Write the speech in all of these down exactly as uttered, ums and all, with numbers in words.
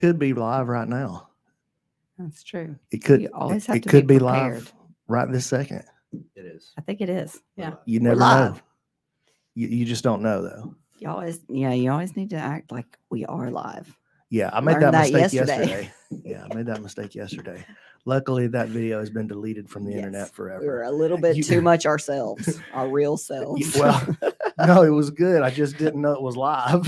Could be live right now. That's true. It could. You always it, have it to could be be prepared. live right this second. It is. I think it is. We're Yeah. live. You We're never know. live. You, you just don't know though. You always, yeah, you always need to act like we are live. Yeah, I made Learned that, that mistake yesterday. yesterday. Yeah, I made that mistake yesterday. Luckily, that video has been deleted from the Yes. internet forever. We were a little bit You- too much ourselves, our real selves. Well, no, it was good. I just didn't know it was live.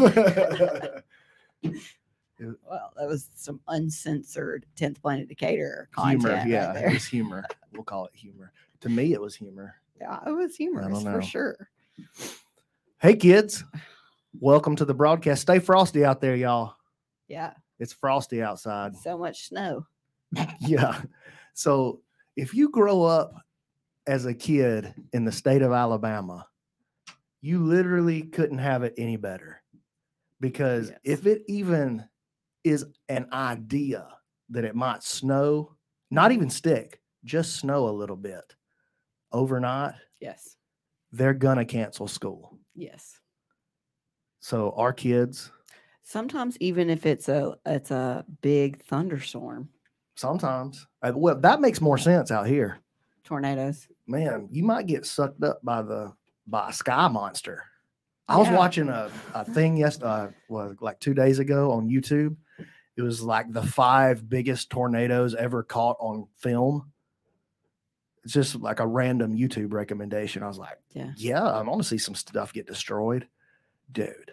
well, that was some uncensored tenth Planet Decatur Humor, content. yeah, right it there. was humor. We'll call it humor. To me, it was humor. Yeah, it was humorous know. for sure. Hey, kids, welcome to the broadcast. Stay frosty out there, y'all. Yeah, It's frosty outside. so much snow. Yeah. So if you grow up as a kid in the state of Alabama, you literally couldn't have it any better. Because Yes. if it even is an idea that it might snow, not even stick, just snow a little bit overnight, Yes, they're going to cancel school. yes. So our kids, Sometimes even if it's a it's a big thunderstorm, sometimes, uh, well, that makes more sense out here. tornadoes. Man, you might get sucked up by the by a sky monster. I was Yeah. watching a, a thing yesterday, uh, was like two days ago on YouTube. It was like the five biggest tornadoes ever caught on film. It's just like a random YouTube recommendation. I was like, Yeah. yeah, I want to see some stuff get destroyed. Dude.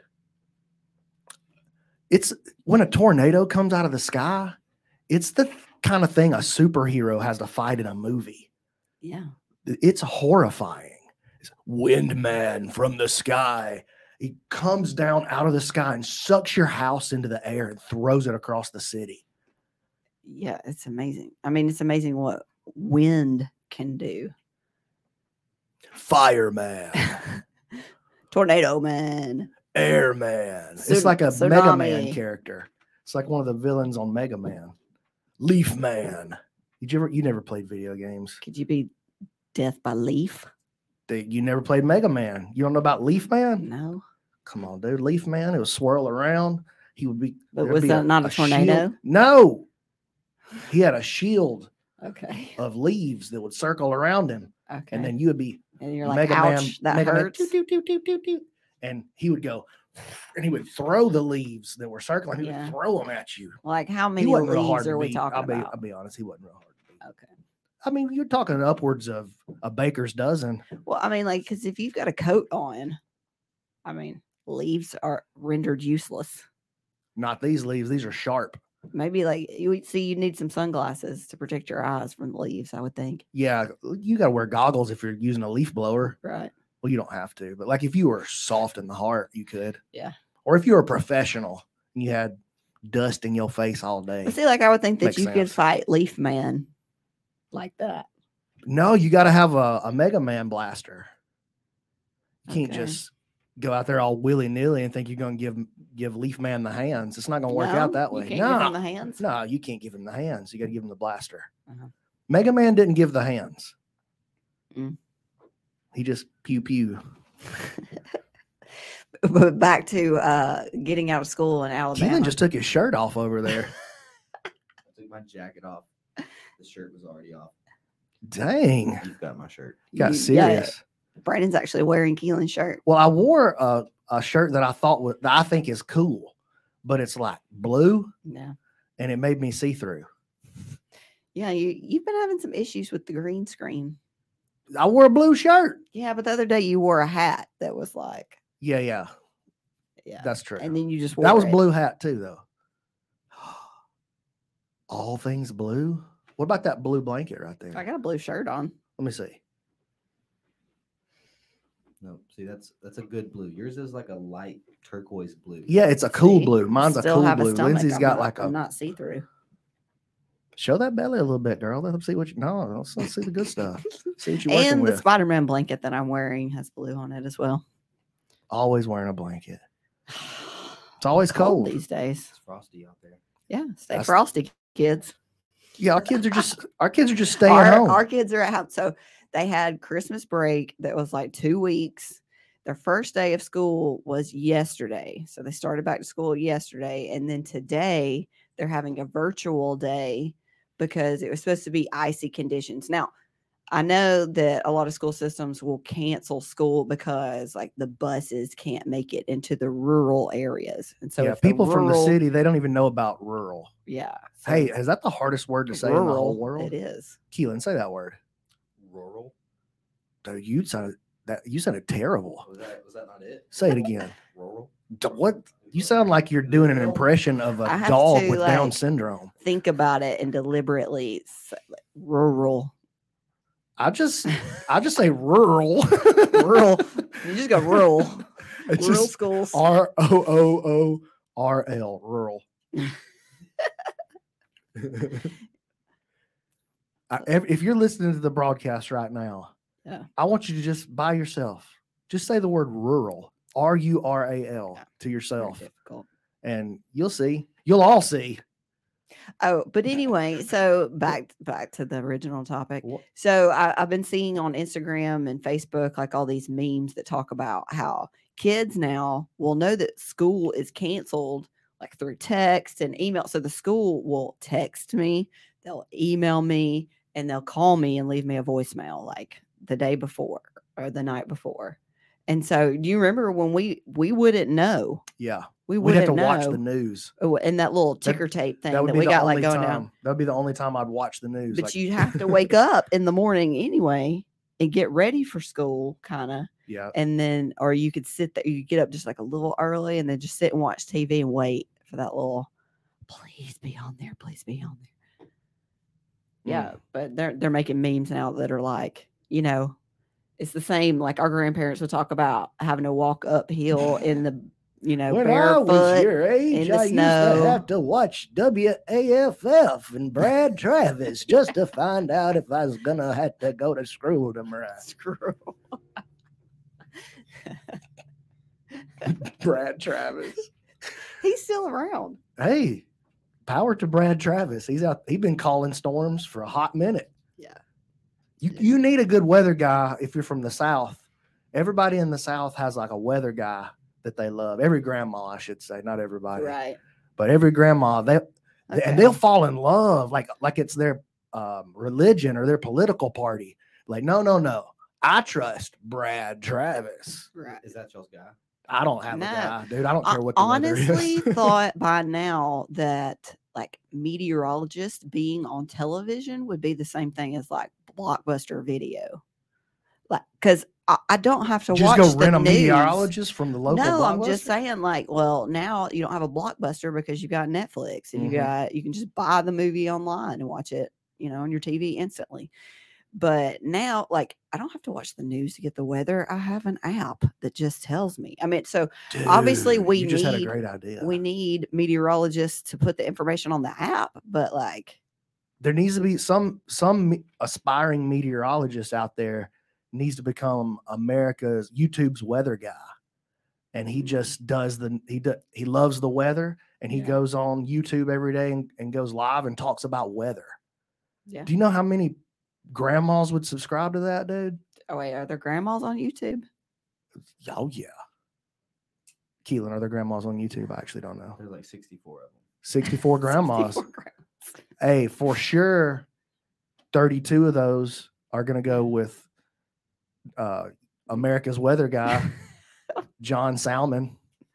It's when a tornado comes out of the sky, it's the kind of thing a superhero has to fight in a movie. Yeah. It's horrifying. It's Windman from the sky. He comes down out of the sky and sucks your house into the air and throws it across the city. Yeah, it's amazing. I mean, it's amazing what wind can do. Fireman, Tornado man. Airman. It's Tsun- like a Mega Man tsunami. character. It's like one of the villains on Mega Man. Leaf Man. Did you ever? You never played video games. Could you be death by leaf? They- You never played Mega Man. You don't know about Leaf Man? No. Come on, dude. Leaf Man. It would swirl around. He would be. But there'd was be that not a shield. tornado? No. He had a shield Okay. of leaves that would circle around him, Okay. and then you would be and you're like, Mega ouch, Man. that Mega Man, hurts. toot, toot, toot, toot, toot, toot. And he would go, and he would throw the leaves that were circling. He Yeah. would throw them at you. Like, how He many wasn't real hard leaves to are we beat. talking I'll be, about? I'll be honest. He wasn't real hard to beat. Okay. I mean, you're talking upwards of a baker's dozen. Well, I mean, like, because if you've got a coat on, I mean, leaves are rendered useless. Not these leaves. These are sharp. Maybe like you would see, you need some sunglasses to protect your eyes from the leaves. I would think. Yeah, you got to wear goggles if you're using a leaf blower. Right. Well, you don't have to, but like if you were soft in the heart, you could. Yeah. Or if you were a professional and you had dust in your face all day. But see, like, I would think that Makes you sense. could fight Leaf Man like that. No, you got to have a, a Mega Man blaster. You can't Okay. just go out there all willy nilly and think you're going to give give Leaf Man the hands. It's not going to work out No? that You way. can't No, give him the hands. no, you can't give him the hands. You got to give him the blaster. Uh-huh. Mega Man didn't give the hands. Mm. He just pew pew. But back to uh, getting out of school in Alabama. Keelan just took his shirt off over there. I took my jacket off. The shirt was already off. Dang, You've got my shirt. got You- serious. Yeah, Brandon's actually wearing Keelan's shirt. Well, I wore a, a shirt that I thought was, that I think is cool, but it's like blue Yeah. and it made me see through. Yeah, you, you've been having some issues with the green screen. I wore a blue shirt. Yeah, but the other day you wore a hat that was like, Yeah, yeah, yeah. that's true. And then you just wore That was it. blue hat too, though. All things blue. What about that blue blanket right there? I got a blue shirt on. Let me see. No, see that's that's a good blue. Yours is like a light turquoise blue. Yeah, it's a cool See? blue. Mine's a Still cool have blue. stomach. Lindsay's I'm got not- like a. I'm not see through. Show that belly a little bit, girl. Let them see what you. No, let's, let's see the good stuff. See what you're working And the with. Spider Man blanket that I'm wearing has blue on it as well. Always wearing a blanket. It's always Cold cold. these days. It's frosty out there. Yeah, stay That's- frosty, kids. Yeah, our kids are just our kids are just staying our, home. our kids are out. So they had Christmas break that was like two weeks. Their first day of school was yesterday. So they started back to school yesterday. And then today they're having a virtual day because it was supposed to be icy conditions. Now, I know that a lot of school systems will cancel school because like the buses can't make it into the rural areas. And so yeah, if the people from the rural- city, they don't even know about rural. Yeah. so Hey, is that the hardest word to say in the whole rural, world? it is. Keelan, say that word. Rural. Dude, you sounded that you sounded terrible. Was that was that not it? Say it again. Rural. D- What? You sound like you're doing an impression of a I have dog to, with Down like- syndrome. Think about it and deliberately say, like, rural. I just, I just say rural. Rural. You just go rural. It's rural just schools. R O O O R L, rural. I, if if you're listening to the broadcast right now, Yeah. I want you to just by yourself, just say the word rural, R U R A L, Yeah. to Very yourself, difficult. and you'll see. You'll all see. Oh, but anyway, so back back to the original topic. Wha- So I, I've been seeing on Instagram and Facebook like all these memes that talk about how kids now will know that school is canceled like through text and email. So the school will text me, they'll email me, and they'll call me and leave me a voicemail like the day before or the night before. And so do you remember when we we wouldn't know? Yeah, We we'd have wouldn't to know. watch the news. Oh, and that little That- ticker tape thing That that, would be we the got only like going time. down. That would be the only time I'd watch the news. But like, you'd have to wake up in the morning anyway and get ready for school, kind of. yeah, And then, or you could sit there, you could get up just like a little early and then just sit and watch T V and wait for that little, please be on there, please be on there. Yeah, but they're they're making memes now that are like, you know, it's the same like our grandparents would talk about having to walk uphill in the, you know, when I was barefoot. your age, in the I used snow. to have to watch W A F F and Brad Travis just to find out if I was gonna have to go to school tomorrow. Screw. Brad Travis. He's still around. Hey, power to Brad Travis. He's out. He's been calling storms for a hot minute. Yeah. You you need a good weather guy if you're from the South. Everybody in the South has like a weather guy that they love. Every grandma, I should say, not everybody, Right. but every grandma. They Okay. and they'll fall in love like like it's their um, religion or their political party. Like no no no, I trust Brad Travis. Right. Is that y'all's guy? I don't have No. a guy, dude. I don't I care what the weather honestly is. thought by now that like meteorologists being on television would be the same thing as like Blockbuster Video. Like, because I, I don't have to Just watch go the rent a news. meteorologist from the local. No, I'm just Blockbuster? saying, like, well, now you don't have a Blockbuster because you got Netflix and Mhm. you got you can just buy the movie online and watch it, you know, on your T V instantly. But now, like, I don't have to watch the news to get the weather. I have an app that just tells me. I mean, so obviously Dude, we you just had a need- great idea. we need meteorologists to put the information on the app, but like, There needs to be some some me- aspiring meteorologist out there needs to become America's YouTube's weather guy, and he just does the he do, he loves the weather, and he Yeah. goes on YouTube every day and, and goes live and talks about weather. yeah. Do you know how many grandmas would subscribe to that, dude? Oh wait, are there grandmas on YouTube? Oh yeah. Keelan, are there grandmas on YouTube? I actually don't know. There's like sixty-four of them. sixty-four grandmas. sixty-four grandmas. Hey, for sure, thirty-two of those are going to go with uh, America's weather guy, John Salmon.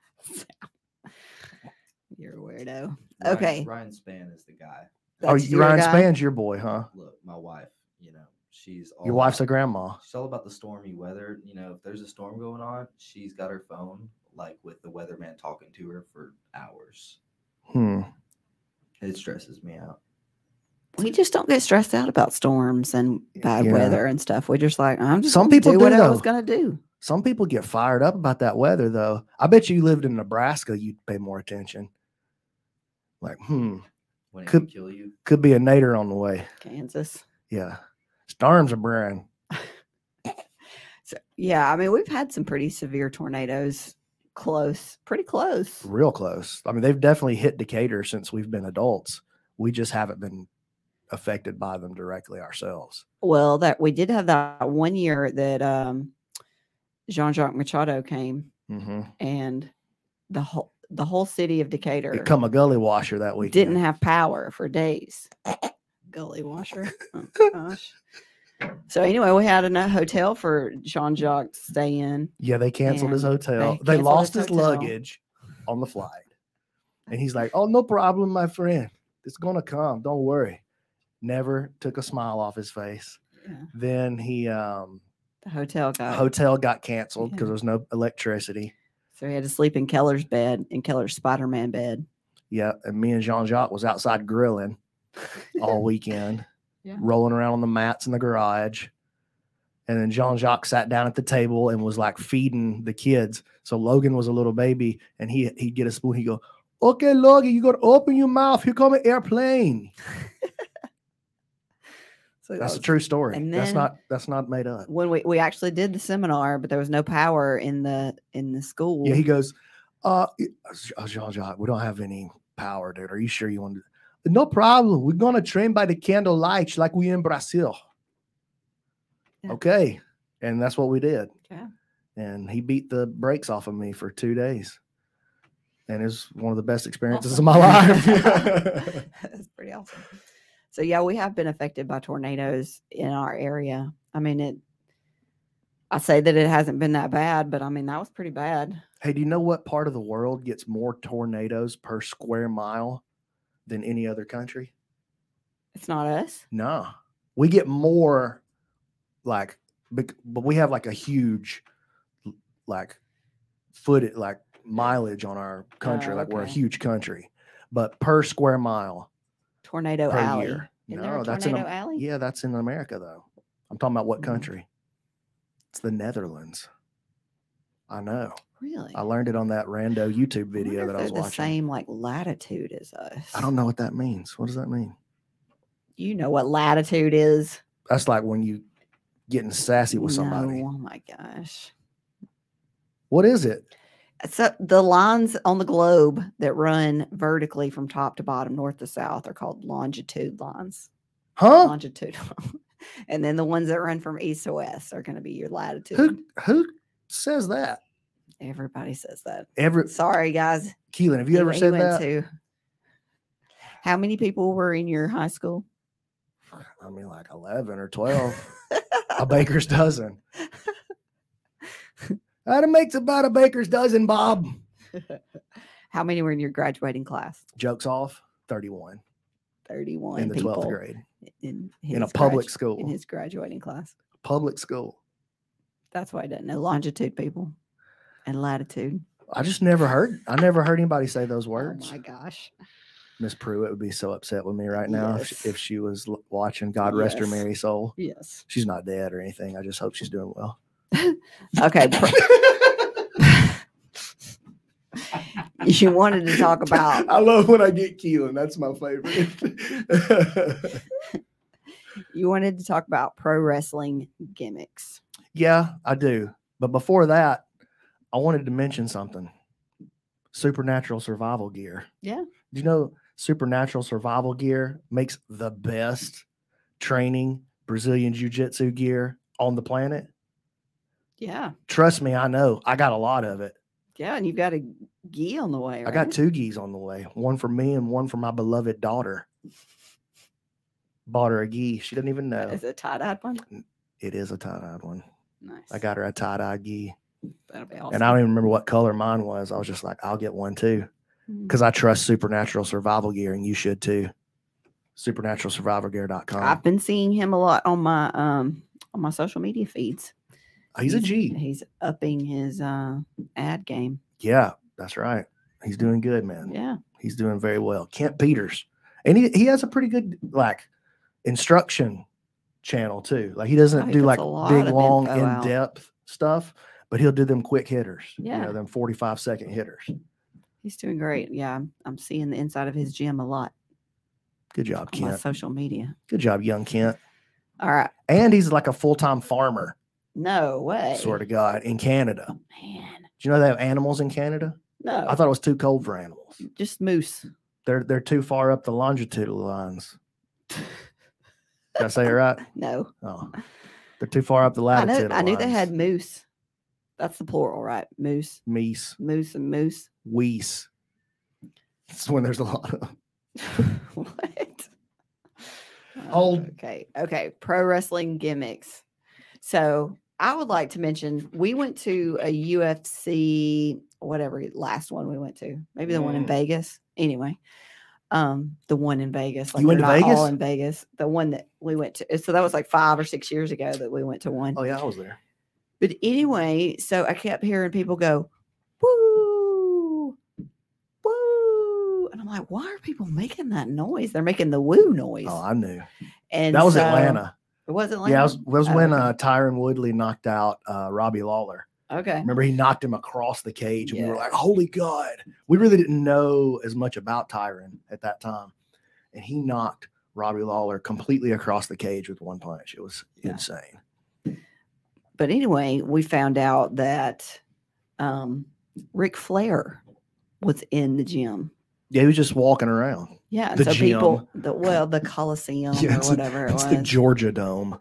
You're a weirdo. Ryan- Okay. Ryan Span is the guy. Oh, That's you your Ryan guy? Span's your boy, huh? Look, my wife, you know, she's all Your wife's a about- grandma. She's all about the stormy weather. You know, if there's a storm going on, she's got her phone like with the weatherman talking to her for hours. Hmm. It stresses me out. We just don't get stressed out about storms and bad Yeah. weather and stuff. We're just like, I'm just Some gonna people do do, what I was though. gonna do. Some people get fired up about that weather, though. I bet you lived in Nebraska, you'd pay more attention. Like, hmm, When it Could- could kill you. could be a nader on the way. Kansas. Yeah. Storms are brewing. So yeah, I mean, we've had some pretty severe tornadoes close, pretty close. Real close. I mean, they've definitely hit Decatur since we've been adults. We just haven't been affected by them directly ourselves. Well, that we did have that one year that um Jean-Jacques Machado came Mm-hmm. and the whole the whole city of Decatur It come a gully washer that weekend. didn't have power for days. Gully washer. Oh gosh. So anyway, we had a hotel for Jean Jacques to stay in. Yeah, they canceled his and hotel. they They, canceled lost his his, hotel. luggage on the flight. And he's like, "Oh, no problem, my friend. It's gonna come. Don't worry." Never took a smile off his face. Yeah. Then he um The hotel got hotel got canceled because Yeah. there was no electricity. so he had to sleep in Keller's bed, in Keller's Spider-Man bed. Yeah, and me and Jean Jacques was outside grilling all weekend, Yeah. rolling around on the mats in the garage. And then Jean Jacques sat down at the table and was like feeding the kids. So Logan was a little baby, and he he'd get a spoon. He'd go, "Okay, Logan, you gotta open your mouth. Here come an airplane." So that That's a was- true story. and That's then- not that's not made up. when we, we actually did the seminar, but there was no power in the in the school. Yeah, he goes, uh, uh, Jean Jacques, we don't have any power, dude. Are you sure you want to? No problem. We're gonna train by the candlelight like we in Brazil. Yeah. Okay, and that's what we did. Yeah. And he beat the brakes off of me for two days, and it was one of the best experiences Awesome. of my life. That's pretty awesome. So yeah, we have been affected by tornadoes in our area. I mean, it. I say that it hasn't been that bad, but I mean that was pretty bad. Hey, do you know what part of the world gets more tornadoes per square mile than any other country? It's not us. No, we get more like, bec- but we have like a huge, like, foot like mileage on our country. Oh, Like we're a okay. huge country, but per square mile Tornado per alley. year. Isn't there a that's in tornado Am- alley? yeah, that's in America though. I'm talking about what Mm. country? It's the Netherlands. I know. Really? I learned it on that rando YouTube I wonder video if that I was they're the watching. same like latitude as us. I don't know what that means. What does that mean? You know what latitude is? That's like when you getting sassy with somebody. No, oh my gosh. What is it? So the lines on the globe that run vertically from top to bottom, north to south, are called longitude lines. Huh? Longitude. And then the ones that run from east to west are going to be your latitude. Who who says that? Everybody says that. Every Sorry, guys. Keelan, have you He- ever he said went that? to- How many people were in your high school? I mean, like eleven or twelve. A baker's dozen. That makes about a baker's dozen, Bob. How many were in your graduating class? Jokes off. thirty-one thirty-one in the people twelfth grade in in a his public gradu- school. in his graduating class. Public school. That's why I didn't know longitude people and latitude. I just never heard. I never heard anybody say those Oh words. my gosh. Miss Pruitt would be so upset with me right now if, Yes. she, if she was l- watching. God rest her Yes. merry soul. Yes. She's not dead or anything. I just hope she's doing well. Okay. pro- you wanted to talk about I love when I get Keelan. That's my favorite. you wanted to talk about pro wrestling gimmicks. Yeah, I do. But before that, I wanted to mention something. Supernatural survival gear. Yeah. Do you know Supernatural survival gear makes the best training Brazilian jiu-jitsu gear on the planet? Yeah. Trust me, I know. I got a lot of it. Yeah. And you've got a gi on the way. I Right? got two gis on the way. One for me and one for my beloved daughter. Bought her a gi. She didn't even know. Is it a tie-dyed one? It is a tie-dyed one. Nice. I got her a tie-dye gi. That'll be awesome. And I don't even remember what color mine was. I was just like, I'll get one too. Mm. Because I trust Supernatural survival gear, and you should too. supernatural survival gear dot com. I've been seeing him a lot on my um on my social media feeds. He's a G. He's upping his uh ad game. Yeah, that's right. He's doing good, man. Yeah. He's doing very well. Kent Peters. And he, he has a pretty good like instruction channel too. Like he doesn't Oh, he do puts like a lot big, of long, info out. in-depth stuff, but he'll do them quick hitters. You Yeah. know, them forty-five second hitters. He's doing great. Yeah. I'm, I'm seeing the inside of his gym a lot Good job, on my Kent. social media. Good job, young Kent. All right. And he's like a full-time farmer, No way. sort of God, in Canada. Man. Do you know they have animals in Canada? No. I thought it was too cold for animals. just moose. They're they're too far up the longitudinal lines. Did I say it right? No. Oh, they're too far up the I latitude. know I knew they had moose. That's the plural, right? Moose. meese, Moose and moose. weese. It's when there's a lot of What? Hold. Okay. Okay. Pro wrestling gimmicks. So I would like to mention we went to a U F C, whatever last one we went to, maybe the one in Mm. Vegas. Anyway, um, the one in Vegas. Like You went they're to not all Vegas? in Vegas. The one that we went to. So that was like five or six years ago that we went to one. Oh yeah, I was there. But anyway, so I kept hearing people go, woo, woo. And I'm like, why are people making that noise? They're making the woo noise. Oh, I knew. and That was so- Atlanta. It was Atlanta? Yeah, it was, was Oh, when okay. uh, Tyron Woodley knocked out uh, Robbie Lawler. Okay. Remember, he knocked him across the cage, and we were Yeah. like, "Holy God!" We really didn't know as much about Tyron at that time, and he knocked Robbie Lawler completely across the cage with one punch. It was Yeah. insane. But anyway, we found out that um, Ric Flair was in the gym. Yeah, he was just walking around. Yeah. and The so people, gym. the, well, the Coliseum Yeah, or it's, whatever it's it the was. Georgia Dome.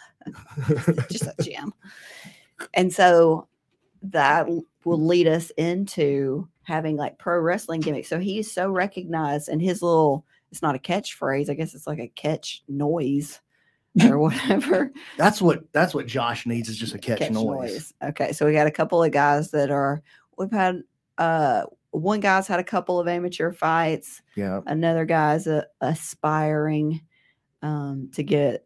Just a gym. And so that l- will lead us into having like pro wrestling gimmicks. So he's so recognized, and his little, it's not a catchphrase. I guess it's like a catch noise or whatever. That's what that's what Josh needs is just a catch, noise. Okay. So we got a couple of guys that are, we've had, uh, one guy's had a couple of amateur fights. Yeah. Another guy's a, aspiring um, to get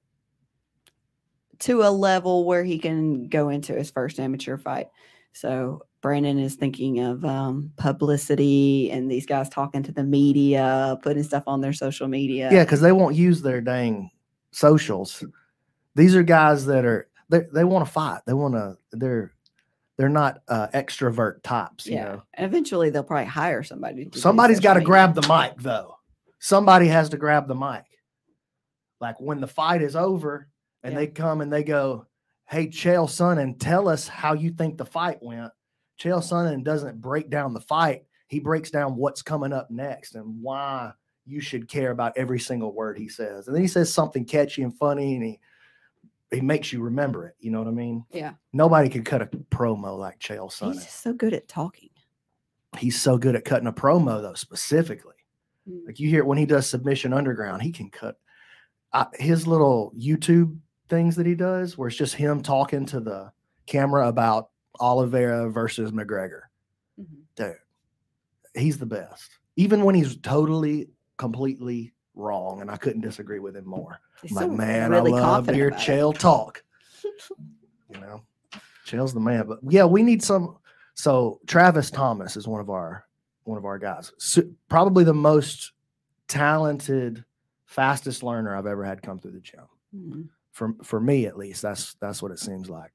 to a level where he can go into his first amateur fight. So Brandon is thinking of um, publicity and these guys talking to the media, putting stuff on their social media. Yeah, because they won't use their dang socials. These are guys that are they they want to fight. They want to. They're they're not uh, extrovert types. You Yeah. know, And eventually they'll probably hire somebody. To do somebody's got to social grab media. the mic though. Somebody has to grab the mic. Like when the fight is over and Yeah. they come and they go, "Hey, Chael Sonnen, tell us how you think the fight went." Chael Sonnen doesn't break down the fight. He breaks down what's coming up next and why you should care about every single word he says. And then he says something catchy and funny, and he he makes you remember it. You know what I mean? Yeah. Nobody can cut a promo like Chael He's Sonnen. just so good at talking. He's so good at cutting a promo, though, specifically. Mm. Like you hear when he does Submission Underground, he can cut uh, his little YouTube things that he does, where it's just him talking to the camera about Oliveira versus McGregor. Mhm. Dude, he's the best. Even when he's totally, completely wrong, and I couldn't disagree with him more. He's I'm like, so man, really I love confident to hear about it. Chael talk. You know, Chael's the man. But yeah, we need some. So Travis Thomas is one of our one of our guys. So, probably the most talented, fastest learner I've ever had come through the gym. Mhm. For for me, at least, that's that's what it seems like.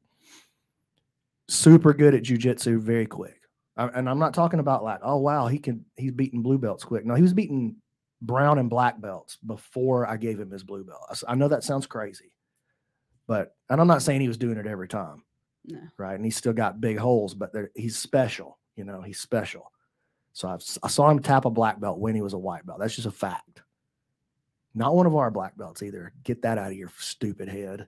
Super good at jujitsu, very quick. I, and I'm not talking about like, oh wow, he can he's beating blue belts quick. No, he was beating brown and black belts before I gave him his blue belt. I s- I know that sounds crazy, but and I'm not saying he was doing it every time, No. right? And he's still got big holes, but they're- he's special. You know, he's special. So I've, s- I saw him tap a black belt when he was a white belt. That's just a fact. Not one of our black belts either. Get that out of your stupid head.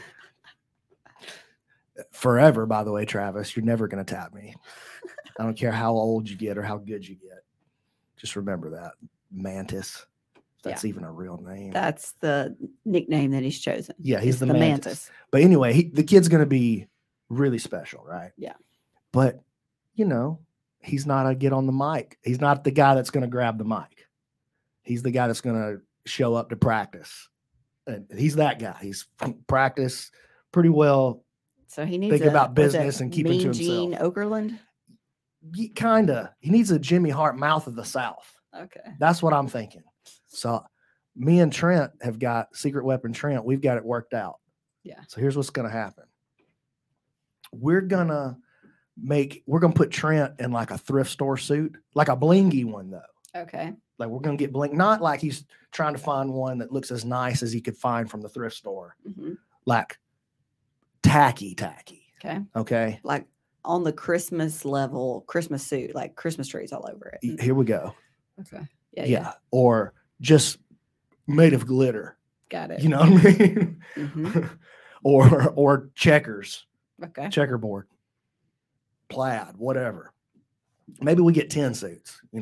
Forever, by the way, Travis, you're never going to tap me. I don't care how old you get or how good you get. Just remember that. Mantis. If that's even a real name. That's the nickname that he's chosen. Yeah, he's is the the mantis. mantis. But anyway, he, the kid's going to be really special, right? Yeah. But, you know, he's not a get on the mic. He's not the guy that's going to grab the mic. He's the guy that's going to show up to practice. And he's that guy. He's practice pretty well. So he needs Thinking a- about what's it, business and keeping to Mean Gene himself. Okerlund. Kind of. He needs a Jimmy Hart mouth of the South. Okay. That's what I'm thinking. So me and Trent have got Secret Weapon Trent. We've got it worked out. Yeah. So here's what's going to happen. We're going to make, we're going to put Trent in like a thrift store suit, like a blingy one though. Okay. Like we're going to get bling, not like he's trying to find one that looks as nice as he could find from the thrift store, hmm like tacky, tacky. Okay. Okay. Like on the Christmas level, Christmas suit, like Christmas trees all over it. Y- Here we go. Okay. Yeah. Yeah. Yeah. Or just made of glitter. Got it. You know what I mean? Mhm. or, or checkers. Okay. Checkerboard, plaid, whatever. Maybe we get ten suits, you know.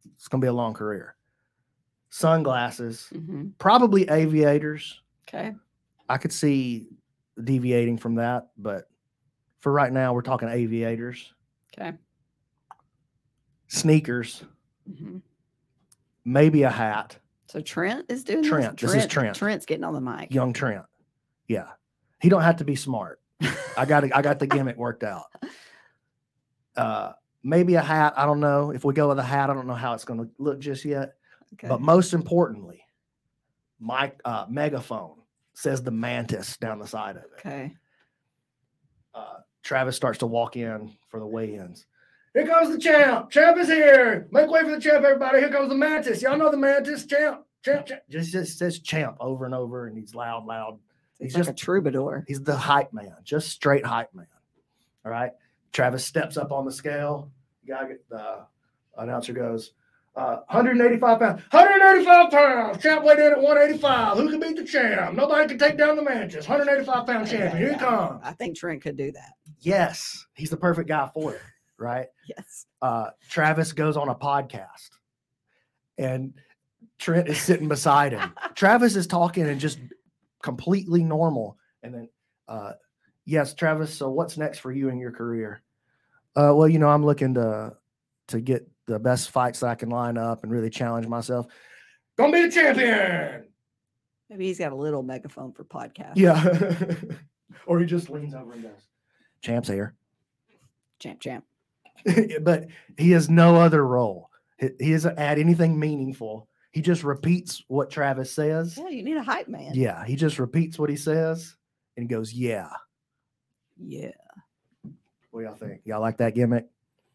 It's gonna be a long career. Sunglasses, hmm probably aviators. Okay. I could see deviating from that, but for right now, we're talking aviators, Okay. sneakers, hmm maybe a hat. So Trent is doing Trent, this. this is Trent. Trent's getting on the mic. Young Trent. Yeah. He don't have to be smart. I got I got the gimmick worked out. Uh, maybe a hat. I don't know. If we go with a hat, I don't know how it's going to look just yet. Okay. But most importantly, my uh, megaphone says the Mantis down the side of it. Okay. Uh, Travis starts to walk in for the weigh-ins. Here comes the champ. Champ is here. Make way for the champ, everybody. Here comes the Mantis. Y'all know the Mantis. Champ, champ, champ. Just, just says champ over and over, and he's loud, loud. He's, He's like just a troubadour. He's the hype man, just straight hype man. All right. Travis steps up on the scale. You gotta get the announcer goes, uh, one hundred eighty-five pounds. one hundred eighty-five pounds. Champ weighed in at one eighty-five. Who can beat the champ? Nobody can take down the Mantis. one hundred eighty-five pound champion. Here he comes. I think Trent could do that. Yes, he's the perfect guy for it. Right. Yes. Uh, Travis goes on a podcast, and Trent is sitting beside him. Travis is talking and just completely normal. And then, uh, yes, Travis. So what's next for you in your career? Uh, well, you know, I'm looking to to get the best fights that I can line up and really challenge myself. Gonna be the champion. Maybe he's got a little megaphone for podcasts. Yeah. Or he just leans over and goes, "Champ's here." Champ, champ. But he has no other role. He, he doesn't add anything meaningful. He just repeats what Travis says. Yeah, you need a hype man. Yeah, he just repeats what he says and goes, "Yeah." Yeah. What do y'all think? Y'all like that gimmick?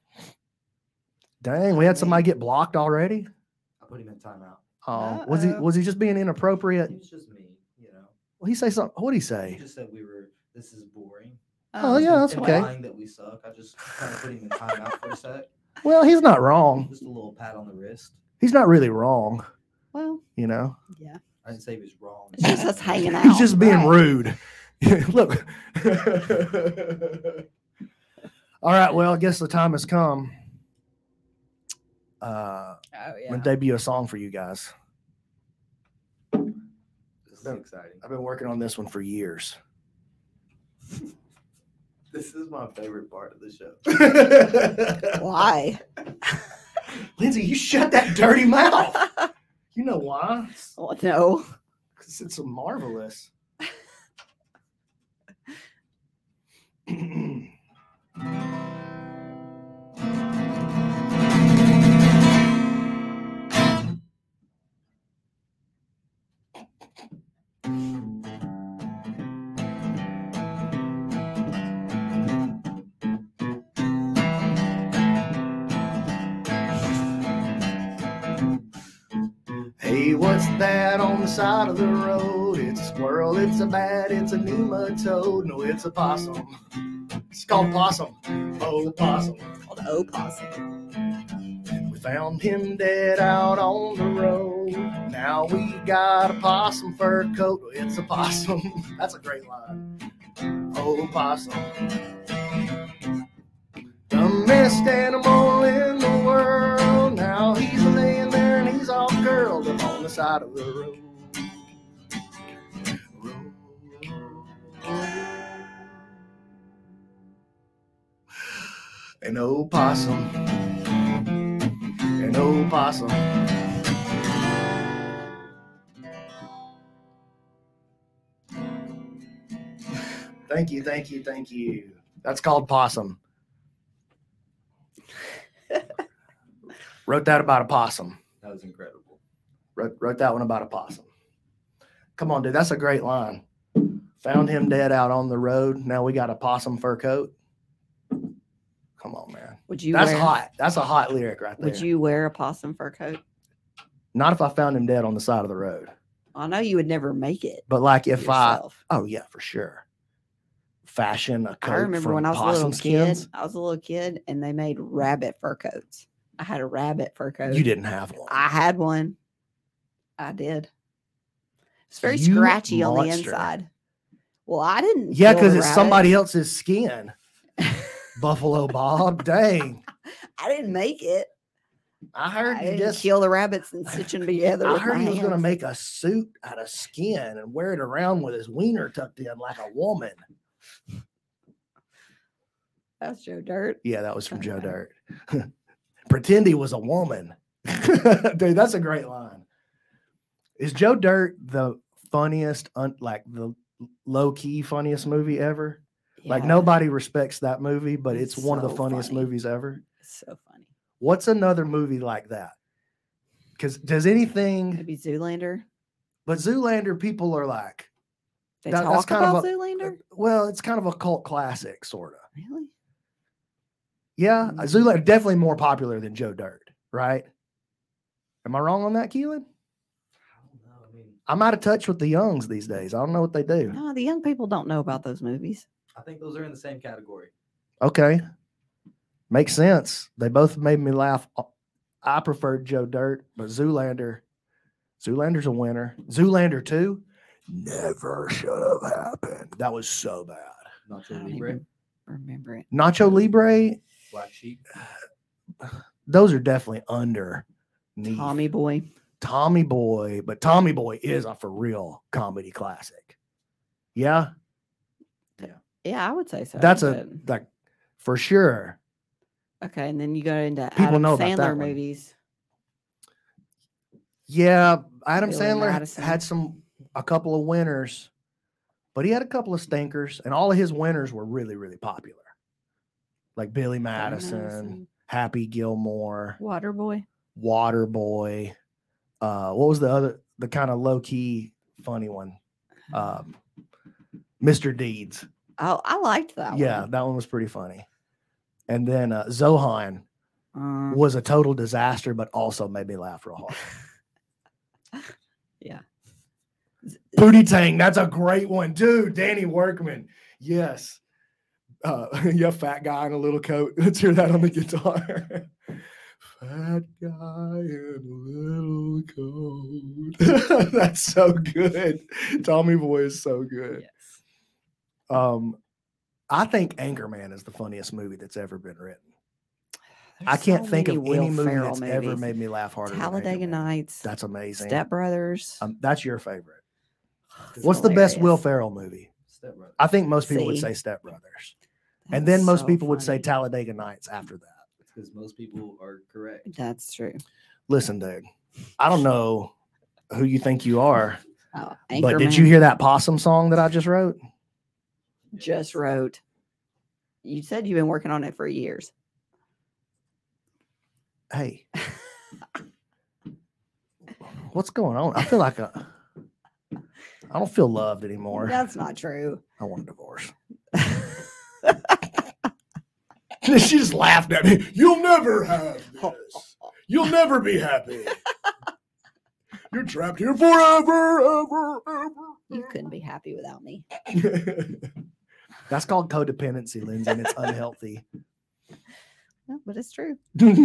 Dang, we had somebody get blocked already. I put him in timeout. Oh, was he Uh-oh. was he just being inappropriate? He was just me, you know. Well, he say something. What did he He say? just said we were. This is boring. Oh, yeah, that's okay. Implying that we suck. I just kind of put him in timeout for a sec. Well, he's not wrong. Just a little pat on the wrist. He's not really wrong. Well, You know, yeah. I didn't say he was wrong. It's just us hanging out. he's just being Right. rude. Look. All right. Well, I guess the time has come. Uh, Oh, I'm yeah. gonna debut a song for you guys. This is exciting. I've been working on this one for years. This is my favorite part of the show. Why? Lindsay, you shut that dirty mouth. You know why? Oh, no. Because it's a marvelous. Hey, what's that on the side of the road? It's a squirrel, it's a bat, it's a nematode. No, it's a possum. It's called possum. Oh, possum. Called opossum. We found him dead out on the road. Now we got a possum fur coat. It's a possum. That's a great line. Oh, possum. The best animal in the world. Now he's laying there and he's all curled up on the side of the road. An opossum. An opossum. Thank you, thank you, thank you. That's called possum. Wrote that about a possum. That was incredible. Wrote, wrote that one about a possum. Come on, dude. That's a great line. Found him dead out on the road. Now we got a possum fur coat. Come on, man. Would you That's wear, hot. That's a hot lyric right there. Would you wear a possum fur coat? Not if I found him dead on the side of the road. I know you would never make it. But like if yourself. I, oh yeah, for sure. Fashion a coat I remember from when I was a possum little skins. kid. I was a little kid, and they made rabbit fur coats. I had a rabbit fur coat. You didn't have one. I had one. I did. It's very You scratchy on the monster. inside. Well, I didn't. Yeah, kill because the it's rabbit. somebody else's skin. Buffalo Bob. Dang. I didn't make it. I heard I you didn't just kill the rabbits and stitch them together. I with heard my he was going to hands. make a suit out of skin and wear it around with his wiener tucked in like a woman. That's Joe Dirt. Yeah, that was from Joe Okay. Dirt. Pretend he was a woman. Dude, that's a great line. Is Joe Dirt the funniest, un- like the low key funniest movie ever? Like Yeah, nobody respects that movie, but it's, It's one of the so funniest funny. movies ever. it's so funny. What's another movie like that? Because does anything, Maybe Zoolander. but Zoolander, people are like, They that- that's talk kind of about a- Zoolander. well, it's kind of a cult classic, sort of. Really? Yeah, Mm. Zoolander definitely more popular than Joe Dirt, right? Am I wrong on that, Keelan? I don't know. I mean, I'm out of touch with the youngs these days. I don't know what they do. No, the young people don't know about those movies. I think those are in the same category. Okay, makes sense. They both made me laugh. I preferred Joe Dirt, but Zoolander, Zoolander's a winner. Zoolander two, never should have happened. That was so bad. I Nacho don't Libre, even remember it. Nacho Libre, Black Sheep. those are definitely under Tommy Boy. Tommy Boy, but Tommy Boy is a for real comedy classic. Yeah, Yeah, I would say so. that's a but- like for sure. okay. And then you go into People Adam know about Sandler that one. movies. Yeah, Adam Billy Sandler Madison. had some a couple of winners, but he had a couple of stinkers, and all of his winners were really, really popular. Like Billy Billy Madison, Madison. Happy Gilmore, Waterboy. Waterboy. Uh, what was the other, the kind of low key funny one? Um, Mister Deeds. Oh, I liked that Yeah, one. that one was pretty funny. And then uh, Zohan Um, was a total disaster, but also made me laugh real hard. yeah. Pootie Tang, that's a great one, dude. Danny Workman, yes. Uh, yeah, fat guy in a little coat. Let's hear that on the guitar. Fat guy in a little coat. That's so good. Tommy Boy is so good. Yes. Um, I think Anchorman is the funniest movie that's ever been written. I There's can't so think many of Will any movie Ferrell that's ever movies. made me laugh harder. than Talladega Anchorman. Nights. That's amazing. Step Brothers. Um, that's your favorite. It's What's the best Will hilarious. Ferrell movie? Step Brothers. I think most people would See? say Step Brothers. That And was then most so people would say funny. Talladega Nights after that. Because most people are correct. That's true. Listen, dude, I don't know who you think you are, Oh, but did Anchorman you hear that possum song that I just wrote? just wrote? You said you've been working on it for years. Hey, what's going on? I feel like a, I don't feel loved anymore. That's not true. I want a divorce. She just laughed at me. You'll never have this. You'll never be happy. You're trapped here forever, ever, You couldn't be happy without me. ever. That's called codependency, Lindsay, and it's unhealthy. No, but it's true.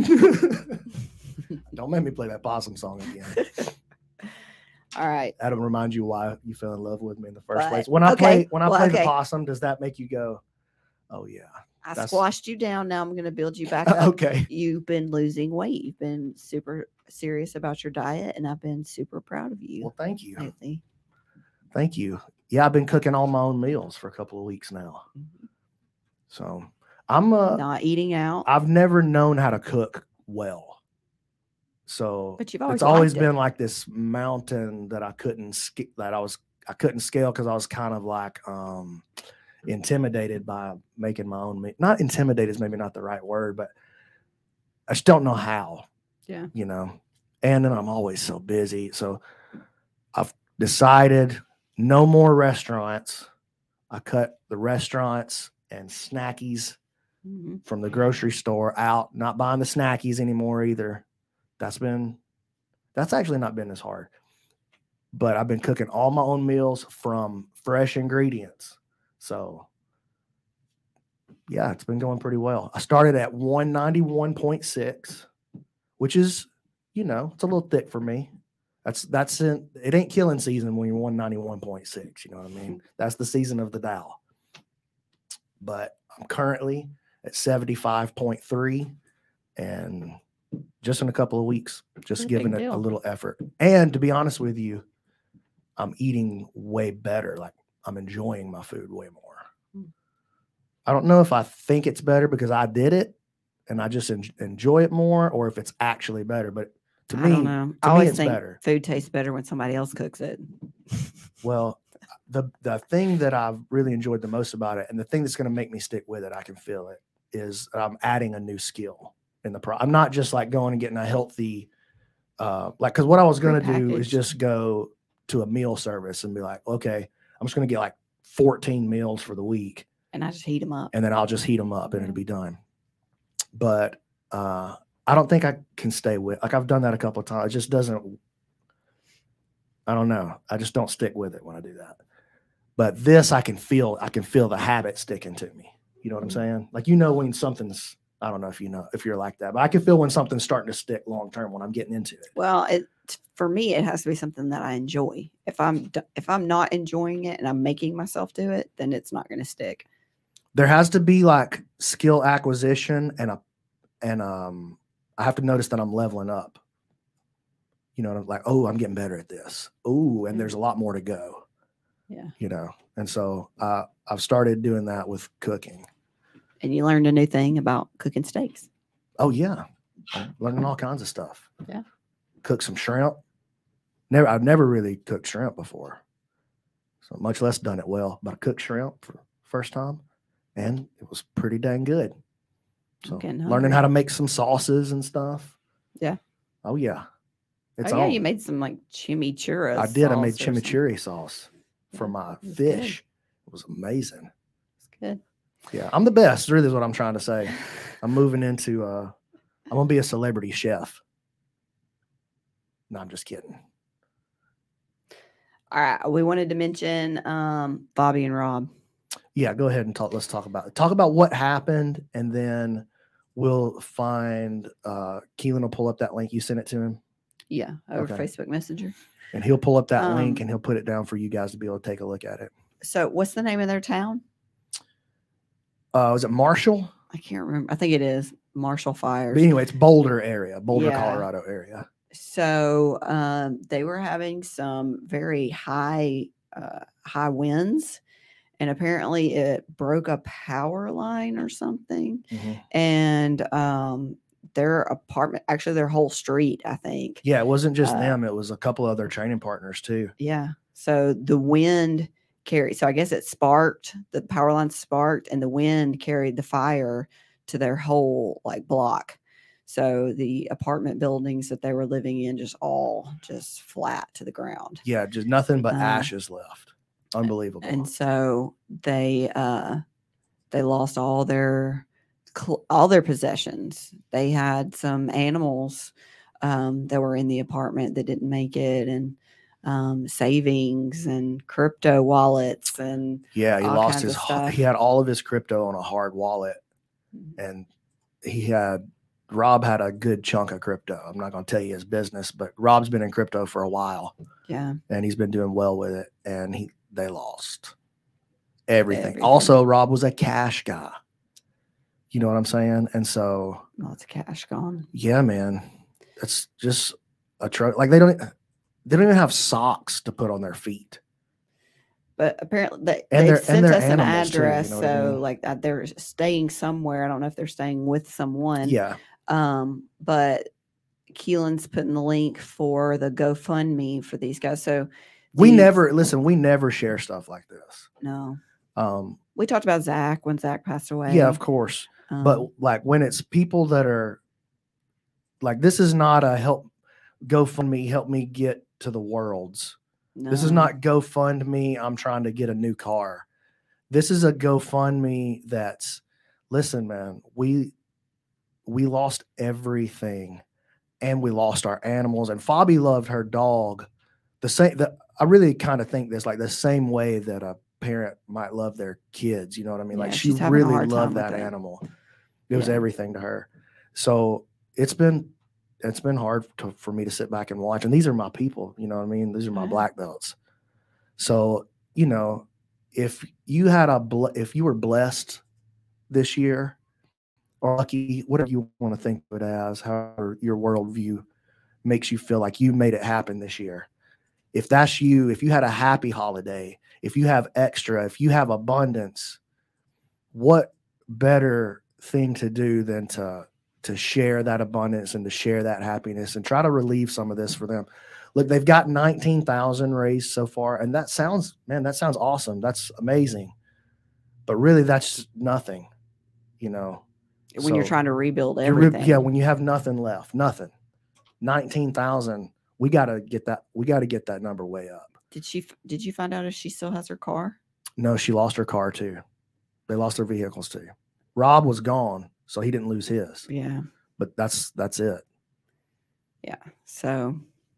Don't make me play that possum song again. All right. That'll remind you why you fell in love with me in the first But- place. When I okay, play, when I well, play okay. the possum, does that make you go, "Oh yeah"? I That's- squashed you down. Now I'm going to build you back up. Okay. You've been losing weight. You've been super serious about your diet, and I've been super proud of you Well, thank you, lately. thank you. Yeah, I've been cooking all my own meals for a couple of weeks now, Mhm. so I'm uh, Not eating out, I've never known how to cook well. So but you've always it's always liked it. been like this mountain that I couldn't sk- that I was I couldn't scale because I was kind of like um intimidated by making my own meat. Not intimidated is maybe not the right word, but I just don't know how. Yeah. You know. And then I'm always so busy. So I've decided no more restaurants. I cut the restaurants and snackies Mhm. from the grocery store out, not buying the snackies anymore either. That's been, that's actually not been as hard. But I've been cooking all my own meals from fresh ingredients. So, yeah, it's been going pretty well. I started at one ninety-one point six, which is, you know, it's a little thick for me. That's, that's in, it ain't killing season when you're one ninety-one point six. You know what I mean? That's the season of the Dow. But I'm currently at seventy-five point three, and just in a couple of weeks, just Pretty big giving it a deal. little effort. And to be honest with you, I'm eating way better. Like I'm enjoying my food way more. Mm. I don't know if I think it's better because I did it and I just en- enjoy it more, or if it's actually better. But to I me, don't know. I to me, always it's think better. food tastes better when somebody else cooks it. Well, the the thing that I've really enjoyed the most about it, and the thing that's going to make me stick with it, I can feel it, is that I'm adding a new skill in the pro. I'm not just like going and getting a healthy, uh, like because what I was going to do is Prepackaged. just go to a meal service and be like, okay, I'm just going to get like fourteen meals for the week, And I just heat them up. and then I'll just heat them up and Yeah. it'll be done. But uh, I don't think I can stay with. Like I've done that a couple of times. It just doesn't. I don't know. I just don't stick with it when I do that. But this, I can feel. I can feel the habit sticking to me. You know what I'm Mhm. saying? Like you know when something's. I don't know if you know if you're like that, but I can feel when something's starting to stick long term when I'm getting into it. Well, it for me, it has to be something that I enjoy. If I'm d- if I'm not enjoying it and I'm making myself do it, then it's not going to stick. There has to be like skill acquisition and a and um. I have to notice that I'm leveling up. You know, like, oh, I'm getting better at this. Oh, and Yeah. there's a lot more to go. Yeah. You know, and so uh, I've started doing that with cooking. And you learned a new thing about cooking steaks. Oh yeah, I'm learning all kinds of stuff. Yeah. Cook some shrimp. Never, I've never really cooked shrimp before, so much less done it well. But I cooked shrimp for first time, and it was pretty dang good. So I'm getting learning hungry. how to make some sauces and stuff. Yeah. Oh yeah. It's oh yeah, on. you made some like chimichurri. I did. I made sauce or something. chimichurri sauce for Yeah, my it was fish. good. It was amazing. It's good. Yeah, I'm the best. Really, is what I'm trying to say. I'm moving into. Uh, I'm gonna be a celebrity chef. No, I'm just kidding. All right, we wanted to mention um, Bobby and Rob. Yeah, go ahead and talk. Let's talk about it. Talk about what happened, and then we'll find. Uh, Keelan will pull up that link. You sent it to him, Yeah, over Okay. Facebook Messenger. and he'll pull up that link, Um, and he'll put it down for you guys to be able to take a look at it. So, what's the name of their town? Uh, was it Marshall? I can't remember. I think it is Marshall Fires. But anyway, it's Boulder area, Boulder, Yeah. Colorado area. So um, they were having some very high uh, high winds, and apparently it broke a power line or something. Mhm. And um, their apartment, actually their whole street, I think. Yeah, it wasn't just Uh, them; it was a couple other training partners too. Yeah. So the wind carried. So I guess it sparked. The power line sparked, and the wind carried the fire to their whole like block. So the apartment buildings that they were living in just all just flat to the ground. Yeah, just nothing but Uh, ashes left. Unbelievable. And so they uh they lost all their cl- all their possessions. They had some animals um that were in the apartment that didn't make it, and um savings and crypto wallets and Yeah, he all lost kinds his. of h- stuff. He had all of his crypto on a hard wallet, Mhm. and he had. Rob had a good chunk of crypto. I'm not going to tell you his business, but Rob's been in crypto for a while, Yeah. and he's been doing well with it. And he they lost everything. Everything. Also, Rob was a cash guy. You know what I'm saying? And so, Lots of cash gone. yeah, man, it's just a truck. Like they don't. They don't even have socks to put on their feet. But apparently they, And they their- and sent their us an animals too, you address. know what I So mean? like uh, they're staying somewhere. I don't know if they're staying with someone. Yeah, Um, but Keelan's putting the link for the GoFundMe for these guys. So we these- never listen. We never share stuff like this. No, Um, we talked about Zach when Zach passed away. yeah, of course. Um, But like when it's people that are like, this is not a help GoFundMe, help me get to the worlds. This is no. not GoFundMe, I'm trying to get a new car. This is a GoFundMe that's, listen, man, we we lost everything, and we lost our animals. And Fabi loved her dog the same. The, I really kind of think this like the same way that a parent might love their kids. You know what I mean? Like Yeah, she she's having a really hard time loved with that it. animal. It was Yeah. everything to her. So it's been it's been hard to, for me to sit back and watch. And these are my people. You know what I mean? These are my Yeah. black belts. So you know, if you had a ble- if you were blessed this year, or lucky, whatever you want to think of it as, however your worldview makes you feel like you made it happen this year. If that's you, if you had a happy holiday, if you have extra, if you have abundance, what better thing to do than to to share that abundance and to share that happiness and try to relieve some of this for them. Look, they've got nineteen thousand raised so far, and that sounds, man, that sounds awesome. That's amazing. But really, that's nothing, you know. When you're So trying to rebuild you re- everything. yeah, when you have nothing left, nothing. nineteen thousand, we got to get that, we got to get that number way up. Did she, did you find out if she still has her car? No, she lost her car too. They lost their vehicles too. Rob was gone, so he didn't lose his. Yeah. But that's that's it. Yeah. So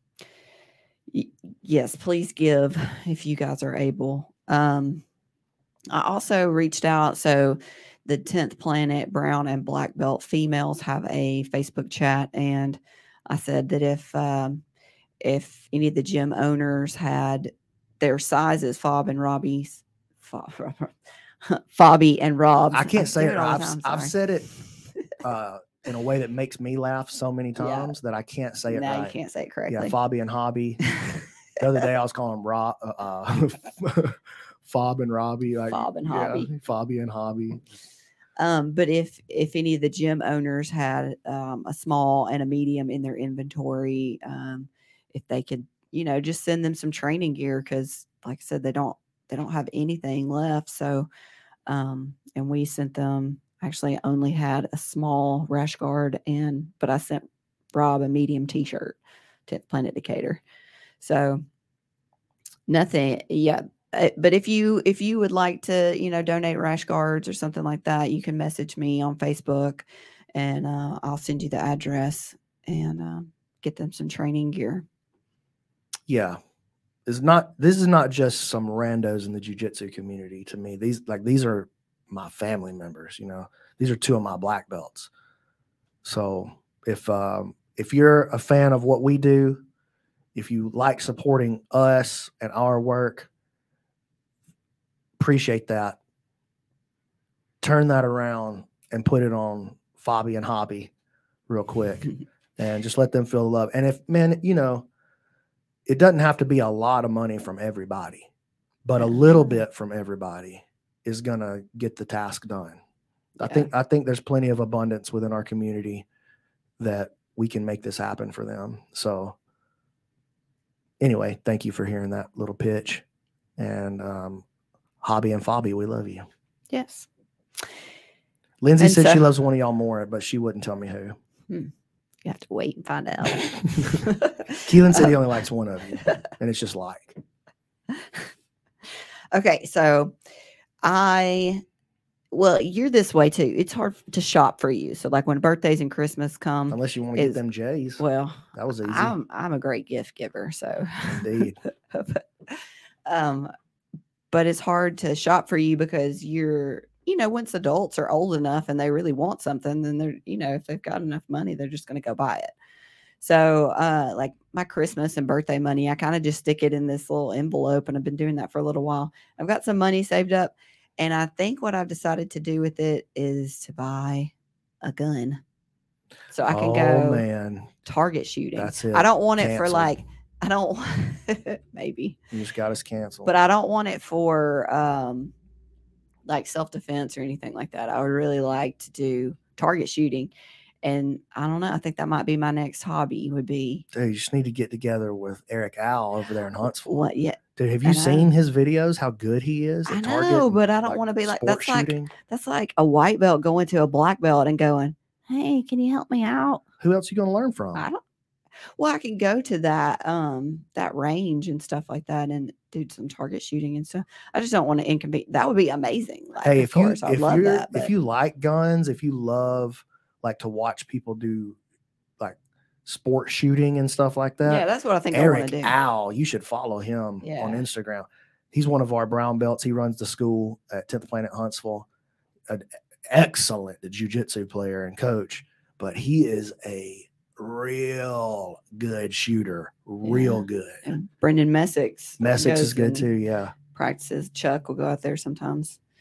y- yes, please give if you guys are able. Um, I also reached out. So the tenth Planet Brown and Black Belt females have a Facebook chat, and I said that if um, if any of the gym owners had their sizes, Fob and Robbie's, Fob, Fobby and Rob. I can't say it. I've, I've said it uh, in a way that makes me laugh so many times yeah. that I can't say it now right. You can't say it correctly. Yeah, Fobby and Hobby. The other day I was calling them Rob, uh, uh, Fob and Robbie. Like, Fob and Hobby. Yeah, Fobby and Hobby. Um, but if if any of the gym owners had um, a small and a medium in their inventory, um, if they could, you know, just send them some training gear, because, like I said, they don't they don't have anything left. So, um, and we sent them. Actually, only had a small rash guard, and but I sent Rob a medium T-shirt, tenth Planet Decatur. So nothing, yeah. But if you if you would like to, you know, donate rash guards or something like that, you can message me on Facebook, and uh, I'll send you the address and uh, get them some training gear. Yeah, it's not. This is not just some randos in the jiu-jitsu community. To me, these like these are my family members. You know, these are two of my black belts. So if um, if you're a fan of what we do, if you like supporting us and our work, appreciate that. Turn that around and put it on Fobby and Hobby real quick and just let them feel the love. And if, man, you know, it doesn't have to be a lot of money from everybody, but a little bit from everybody is going to get the task done. Yeah. I think, I think there's plenty of abundance within our community that we can make this happen for them. So anyway, thank you for hearing that little pitch. And, um, Hobby and Fobby, we love you. Yes. Lindsay and said so, she loves one of y'all more, but she wouldn't tell me who. Hmm. You have to wait and find out. Keelan said he only likes one of you, and it's just like. Okay, so I, well, you're this way too. It's hard to shop for you. So, like when birthdays and Christmas come, unless you want to get them J's. Well, that was easy. I'm I'm a great gift giver, so indeed. um. But it's hard to shop for you because you're, you know, once adults are old enough and they really want something, then they're, you know, if they've got enough money, they're just going to go buy it. So, uh, like my Christmas and birthday money, I kind of just stick it in this little envelope, and I've been doing that for a little while. I've got some money saved up, and I think what I've decided to do with it is to buy a gun. So I can oh, go man. target shooting. That's it. I don't want Canceled. it for like, I don't maybe you just got us canceled, but I don't want it for um like self-defense or anything like that. I would really like to do target shooting, and I don't know, I think that might be my next hobby. Would be dude, you just need to get together with Eric Owl over there in Huntsville. What? Yeah, dude, have you seen his videos? How good he is at I target know, and, but I don't like, want to be like sport that's shooting. like that's like a white belt going to a black belt and going, hey, can you help me out? Who else are you going to learn from? I don't. Well, I can go to that um that range and stuff like that and do some target shooting and stuff. I just don't want to inconvenience. That would be amazing. Like, hey, of if course, you I if love you that. if you like guns, if you love like to watch people do like sport shooting and stuff like that, yeah, that's what I think. Eric I want to do. Owl, you should follow him yeah. on Instagram. He's one of our brown belts. He runs the school at tenth Planet Huntsville. An excellent jiu-jitsu player and coach, but he is a real good shooter, real yeah. good. And Brendan Messick. Messick is good too. Yeah. Practices. Chuck will go out there sometimes.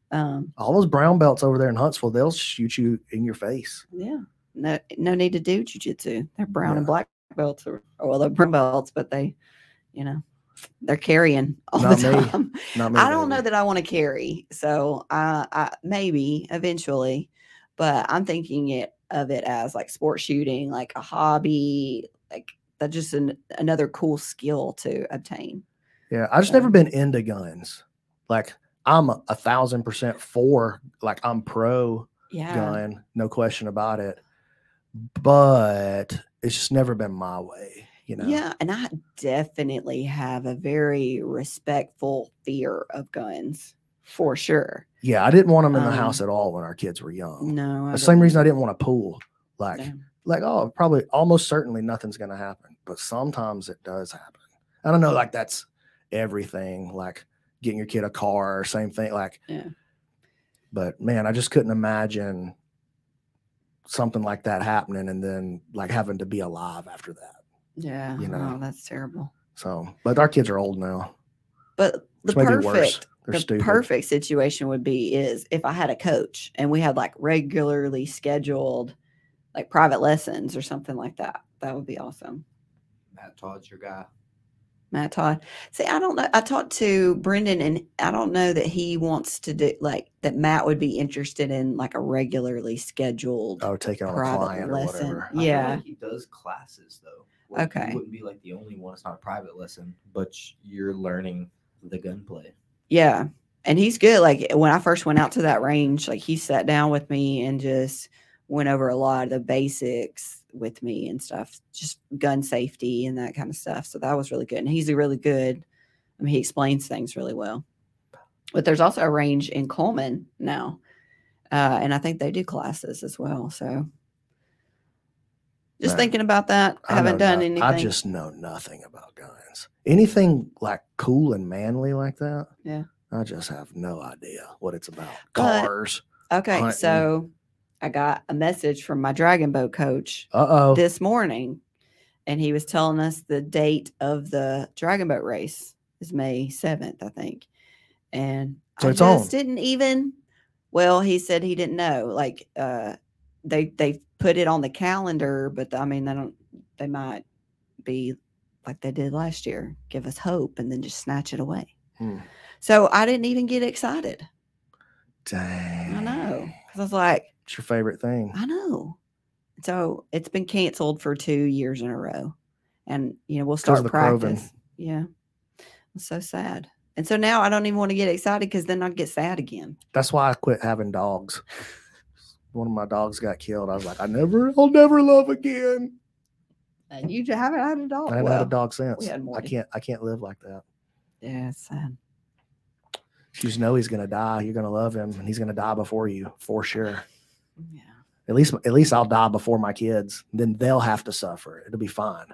Um, All those brown belts over there in Huntsville, they'll shoot you in your face. yeah, no, no need to do jujitsu. They're brown and Yeah. black belts, or, or well, they're brown belts, but they, you know, they're carrying all Not the me. time. Not me. I don't know baby. that I want to carry, so I, I maybe eventually, but I'm thinking it of it as like sport shooting, like a hobby, like that's just an, another cool skill to obtain. Yeah, I just So- never been into guns. Like I'm a, a thousand percent for, like I'm pro Yeah, gun, no question about it. But it's just never been my way, you know. yeah, and I definitely have a very respectful fear of guns for sure. Yeah, I didn't want them in the Um, house at all when our kids were young. No, I The same didn't. reason I didn't want a pool. Like, No. like oh, probably almost certainly nothing's gonna happen, but sometimes it does happen. I don't know, like that's everything. Like getting your kid a car, same thing. Like, Yeah. but man, I just couldn't imagine something like that happening and then like having to be alive after that. Yeah, You know. oh, that's terrible. So, but our kids are old now. But the Which may be worse. perfect, They're the stupid. perfect situation would be is if I had a coach and we had like regularly scheduled like private lessons or something like that. That would be awesome. Matt Todd's your guy. Matt Todd. See, I don't know. I talked to Brendan, and I don't know that he wants to do like that. Matt would be interested in like a regularly scheduled. Oh, taking on a private client or lesson. whatever. I feel Yeah. like he does classes though. Like, Okay. You wouldn't be like the only one. It's not a private lesson, but you're learning the gunplay. Yeah. And he's good. Like when I first went out to that range, like he sat down with me and just went over a lot of the basics with me and stuff, just gun safety and that kind of stuff. So that was really good. And he's a really good, I mean, he explains things really well. But there's also a range in Coleman now. Uh, and I think they do classes as well. So just Man, thinking about that. I I haven't know done no- anything. I just know nothing about guns. Anything like cool and manly like that. Yeah. I just have no idea what it's about. But- Cars. Okay. hunting. So I got a message from my dragon boat coach Uh oh. this morning, and he was telling us the date of the dragon boat race is May seventh, I think. And So I it's just on. didn't even, well, he said he didn't know. Like, uh, they, they put it on the calendar, but I mean, they don't, they might be like they did last year, give us hope and then just snatch it away. Hmm. So I didn't even get excited. Dang. I know. Cause I was like, What's your favorite thing? I know. So it's been canceled for two years in a row. And, you know, we'll 'Cause start of the Croven. practice. Yeah. It's so sad. And so now I don't even want to get excited because then I'd get sad again. That's why I quit having dogs. One of my dogs got killed. I was like, I never, I'll never love again. And you just haven't had a dog. I haven't had a dog since. had I Morty. can't, I can't live like that. Yeah, it's sad. You just know he's gonna die. You're gonna love him, and he's gonna die before you for sure. Yeah. At least, at least I'll die before my kids. Then they'll have to suffer. It'll be fine.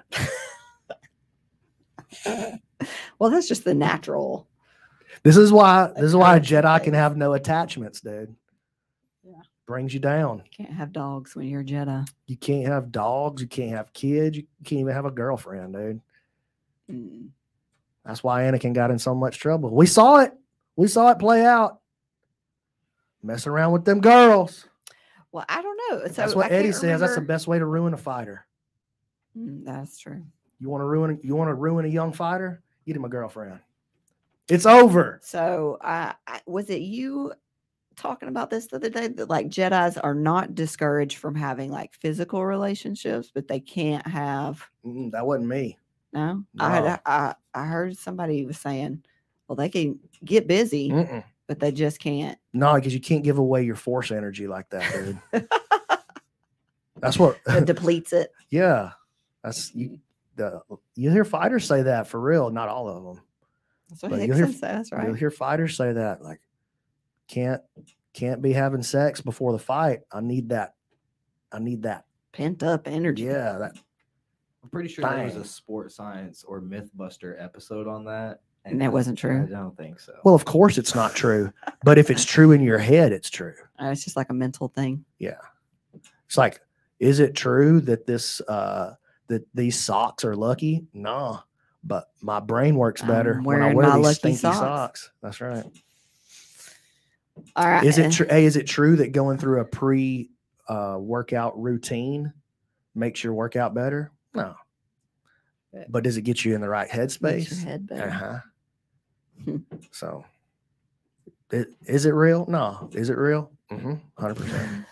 Well, that's just the natural. This is why. This is why a Occurrence of Jedi can things. have no attachments, dude. Yeah. Brings you down. Can't have dogs when you're a Jedi. You can't have dogs. You can't have kids. You can't even have a girlfriend, dude. Mm. That's why Anakin got in so much trouble. We saw it. We saw it play out. Messing around with them girls. Well, I don't know. So That's I what Eddie can't says. That's the remember- best way to ruin a fighter. Mm, that's true. You want to ruin? You want to ruin a young fighter? Get him a girlfriend. It's over. So, I, I was it you talking about this the other day that like Jedis are not discouraged from having like physical relationships, but they can't have Mm, that wasn't me. no. I No. had I I heard somebody was saying, well, they can get busy, Mm-mm. but they just can't. No, because you can't give away your force energy like that, dude. That's what. It depletes it. Yeah, that's you. The you hear fighters say that for real. Not all of them. That's what But you'll hear- Hickson says, You'll right? hear fighters say that like, can't can't be having sex before the fight. I need that. I need that. Pent up energy. Yeah, that. I'm pretty sure there was Bang. a Sports Science or Mythbuster episode on that. And that I- wasn't true? I don't think so. Well, of course it's not true, but if it's true in your head, it's true. Uh, it's just like a mental thing. Yeah. It's like, is it true that this uh that these socks are lucky? No. But my brain works better I'm when I wearing wear my these lucky stinky socks. socks. That's right. All right. Is it true? Hey, is it true that going through a pre uh, workout routine makes your workout better? No. But- But does it get you in the right Makes your headspace? head better. Uh-huh. Hmm. So, it, is it real? No. Is it real? Mm-hmm. one hundred percent.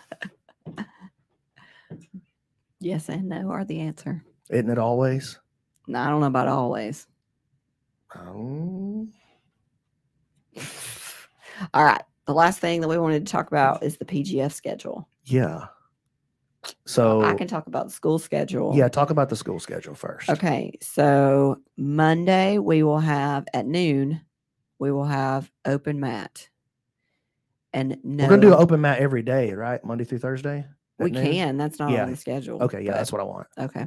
Yes and no are the answer. Isn't it always? No, I don't know about always. Um, All right. The last thing that we wanted to talk about is the P G F schedule. yeah. So, I can talk about the school schedule. yeah, talk about the school schedule first. Okay. So Monday we will have at noon, we will have open mat. And no, We're going to do an open mat every day, right? Monday through Thursday? at we noon? can. That's not Yeah. on the schedule. Okay, yeah, but- that's what I want. Okay.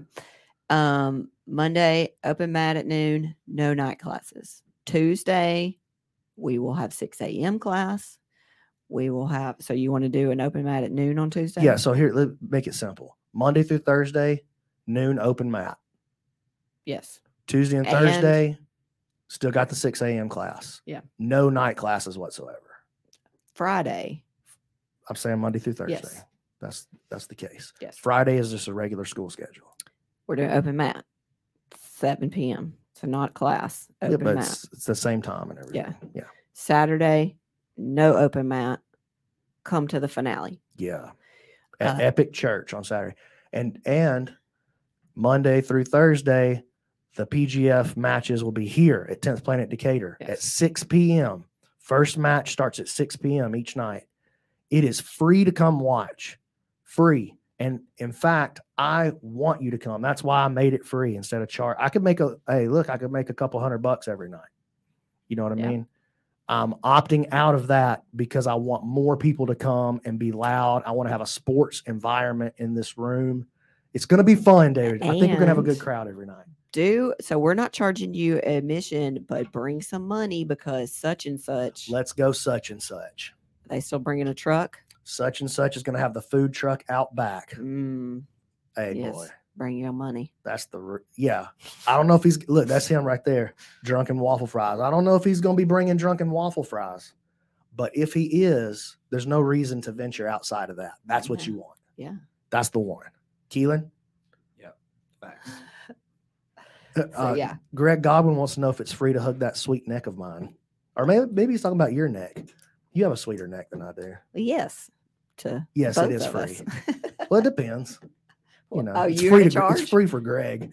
Um, Monday, open mat at noon, no night classes. Tuesday, we will have six a.m. class. We will have, so you want to do an open mat at noon on Tuesday? Yeah, so here, let make it simple. Monday through Thursday, noon open mat. Yes. Tuesday and And- Thursday, still got the six a.m. class. Yeah. No night classes whatsoever. Friday. I'm saying Monday through Thursday. Yes. That's that's the case. Yes. Friday is just a regular school schedule. We're doing open mat, seven p.m. So not class, Yeah, open but mat. it's, it's the same time and everything. Yeah. Saturday, no open mat. Come to the finale. Yeah. At Uh, Epic Church on Saturday. And and Monday through Thursday, the P G F matches will be here at tenth Planet Decatur at Yes. six p.m. First match starts at six p.m. each night. It is free to come watch. Free. And in fact, I want you to come. That's why I made it free instead of charge. I could make a hey, look, I could make a couple hundred bucks every night. You know what I Yeah. mean? I'm opting out of that because I want more people to come and be loud. I want to have a sports environment in this room. It's going to be fun, David. I think we're going to have a good And- crowd every night. Do so we're not charging you admission, but bring some money because such and such. Let's go such and such. They still bringing a truck. Such and such is going to have the food truck out back. Mm, Hey, yes. boy. Bring your money. That's the, r- yeah. I don't know if he's, look, that's him right there. Drunken waffle fries. I don't know if he's going to be bringing drunken waffle fries, but if he is, there's no reason to venture outside of that. That's what Yeah. you want. Yeah. That's the one. Keelan? Facts. So Uh, yeah. Greg Godwin wants to know if it's free to hug that sweet neck of mine. Or maybe, maybe he's talking about your neck. You have a sweeter neck than I do. Yes. To Yes, it both is of free. us. Well, it depends. You know, oh, it's you're free in to, Gre- charge? it's free for Greg.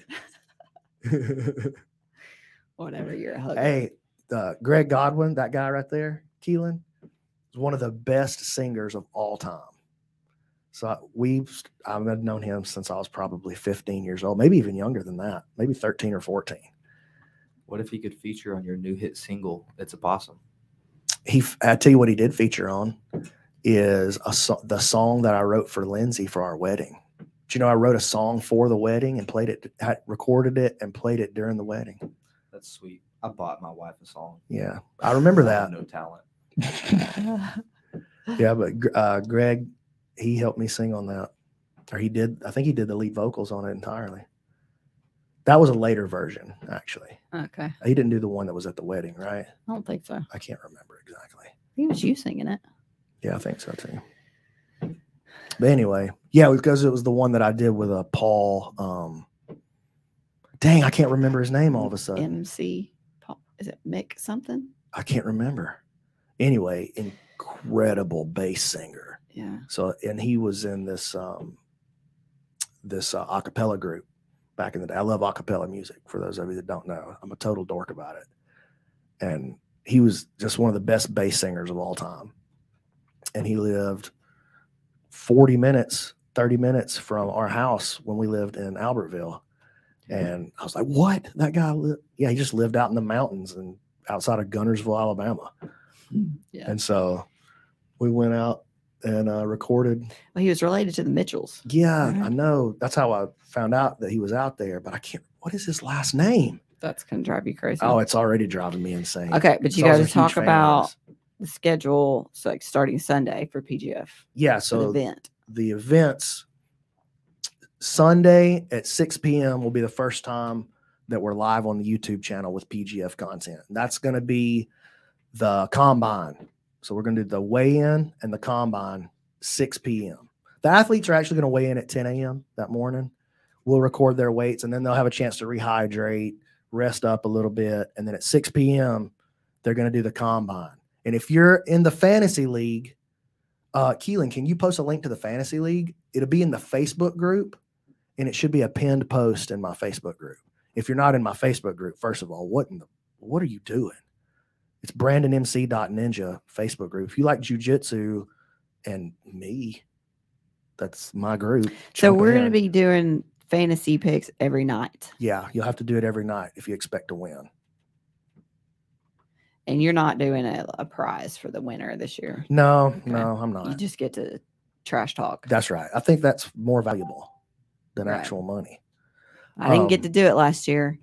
Whatever, you're a hugger. Hey, uh, Greg Godwin, that guy right there, Keelan, is one of the best singers of all time. So I- we've I've known him since I was probably fifteen years old, maybe even younger than that, maybe thirteen or fourteen. What if he could feature on your new hit single, It's a Possum? He, f- I tell you what, he did feature on is a so- the song that I wrote for Lindsay for our wedding. Do you know I wrote a song for the wedding and played it, had recorded it and played it during the wedding? That's sweet. I bought my wife a song. Yeah, I remember I have that. No talent. Yeah, but Gr- uh, Greg, he helped me sing on that, or he did. I think he did the lead vocals on it entirely. That was a later version, actually. Okay. He didn't do the one that was at the wedding, right? I don't think so. I can't remember exactly. It was you singing it. Yeah, I think so too. But anyway, yeah, because it was the one that I did with a Paul. Um, dang, I can't remember his name all of a sudden. M C Paul. Is it Mick something? I can't remember. Anyway, incredible bass singer. Yeah. So, and he was in this um, this uh, a cappella group back in the day. I love a cappella music. For those of you that don't know, I'm a total dork about it. And he was just one of the best bass singers of all time. And he lived forty minutes, thirty minutes from our house when we lived in Albertville. And I was like, what? That guy, li-? yeah, he just lived out in the mountains and outside of Gunnersville, Alabama. Yeah. And so we went out and uh, recorded. Well, he was related to the Mitchells. Yeah, Right. I know. That's how I found out that he was out there, but I can't. What is his last name? That's gonna drive you crazy. Oh, it's already driving me insane. okay, but you So I got was to a huge talk fan of about his. the schedule. So like starting Sunday for P G F Yeah, for the so event. the events Sunday at six p.m. will be the first time that we're live on the YouTube channel with P G F content. That's going to be the combine. So we're going to do the weigh-in and the combine six p.m. The athletes are actually going to weigh in at ten a.m. that morning. We'll record their weights, and then they'll have a chance to rehydrate, rest up a little bit, and then at six p.m. they're going to do the combine. And if you're in the fantasy league, uh, Keelan, can you post a link to the fantasy league? It'll be in the Facebook group, and it should be a pinned post in my Facebook group. If you're not in my Facebook group, first of all, what in the, what are you doing? It's brandon m c dot ninja Facebook group. If you like jujitsu and me, that's my group. So Jump we're going to in. be doing fantasy picks every night. Yeah, you'll have to do it every night if you expect to win. And you're not doing a, a prize for the winner this year. No, Okay. no, I'm not. You just get to trash talk. That's right. I think that's more valuable than Right. actual money. I didn't get um, to do it last year,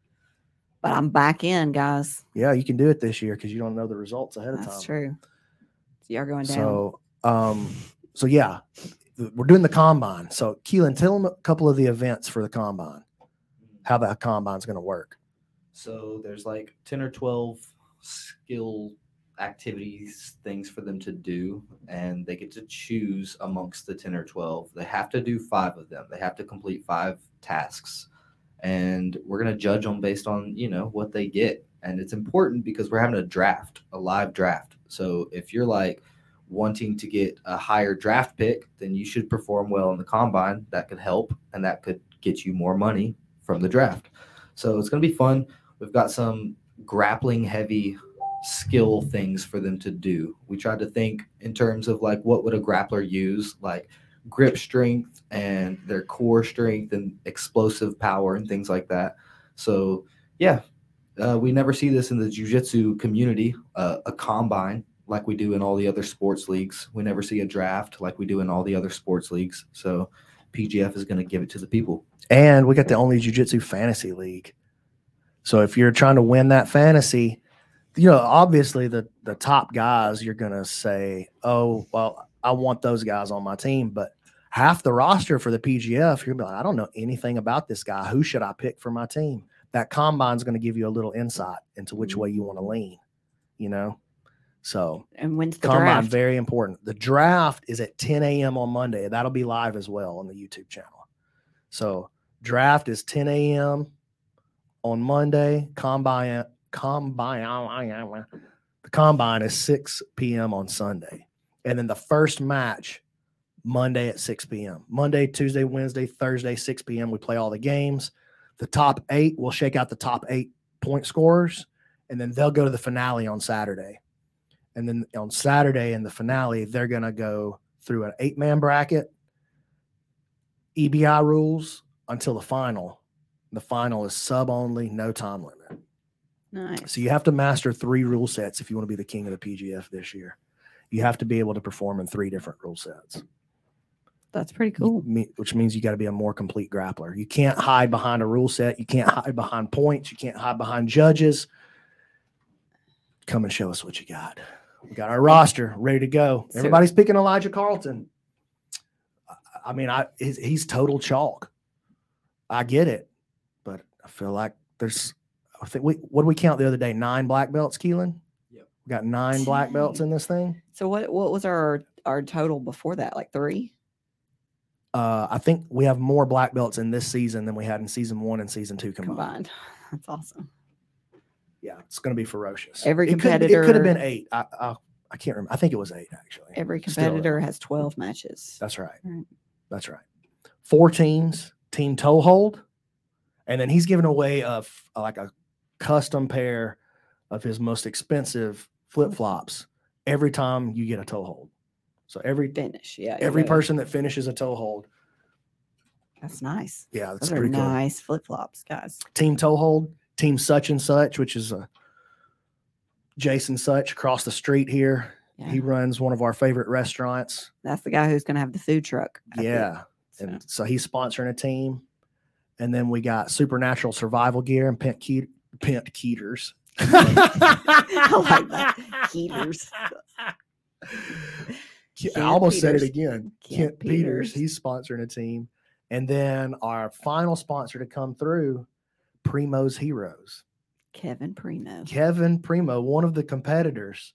but I'm back in, guys. Yeah, you can do it this year because you don't know the results ahead of That's time. true. So you're going down. So, um, so yeah, th- we're doing the combine. So, Keelan, tell them a couple of the events for the combine, how that combine's going to work. So there's like ten or twelve skill activities, things for them to do, and they get to choose amongst the ten or twelve. They have to do five of them. They have to complete five tasks, and we're going to judge them based on, you know, what they get. And it's important because we're having a draft, a live draft. So if you're like wanting to get a higher draft pick, then you should perform well in the combine. That could help, and that could get you more money from the draft. So it's going to be fun. We've got some grappling heavy skill things for them to do. We tried to think in terms of like, what would a grappler use, like grip strength and their core strength and explosive power and things like that. So yeah, uh, we never see this in the jiu-jitsu community, uh, a combine like we do in all the other sports leagues. We never see a draft like we do in all the other sports leagues. So P G F is going to give it to the people. And we got the only jiu-jitsu fantasy league. So if you're trying to win that fantasy, you know, obviously the the top guys, you're going to say, oh, well, I want those guys on my team. But half the roster for the P G F, you're going to be like, I don't know anything about this guy. Who should I pick for my team? That combine is going to give you a little insight into which way you want to lean, you know? So And when's the combine, draft? very important. The draft is at ten a.m. on Monday. That'll be live as well on the YouTube channel. So draft is ten a.m. on Monday. Combine, combine, the combine is six p.m. on Sunday. And then the first match, Monday at six p.m. Monday, Tuesday, Wednesday, Thursday, six p.m. We play all the games. The top eight, we'll shake out the top eight point scorers, and then they'll go to the finale on Saturday. And then on Saturday in the finale, they're going to go through an eight-man bracket, E B I rules until the final. The final is sub only, no time limit. Nice. So you have to master three rule sets if you want to be the king of the P G F this year. You have to be able to perform in three different rule sets. That's pretty cool. Me- which means you got to be a more complete grappler. You can't hide behind a rule set. You can't hide behind points. You can't hide behind judges. Come and show us what you got. We got our roster ready to go. So- Everybody's picking Elijah Carlton. I- I mean, I he's, he's total chalk. I get it, but I feel like there's. I think we what did we count the other day? Nine black belts, Keelan. Yep. We got nine black belts in this thing. So what what was our our total before that? Like three? Uh, I think we have more black belts in this season than we had in season one and season two combined. Combined. That's awesome. Yeah, it's going to be ferocious. Every it could, it could competitor- have been eight. I, I I can't remember. I think it was eight actually. Every Still, competitor has twelve matches. That's right. Right. That's right. Four teams, team toe hold, and then he's giving away a f- like a custom pair of his most expensive flip flops every time you get a toe hold. So every Finish. Yeah. every yeah. person that finishes a toe hold, That's nice. yeah, that's Those are pretty cool. nice flip flops, guys. Team toe hold, team such and such, which is a Jason Such across the street here. Yeah. He runs one of our favorite restaurants. That's the guy who's going to have the food truck. I think. Yeah. So, And so he's sponsoring a team. And then we got Supernatural Survival Gear and Pent, Ke- Pent Keeters. I like that. Heaters. Ke- I Kent almost said it Peters. again. Kent Kent Peters. Peters. He's sponsoring a team. And then our final sponsor to come through, Primo's Heroes. Kevin Primo. Kevin Primo, one of the competitors,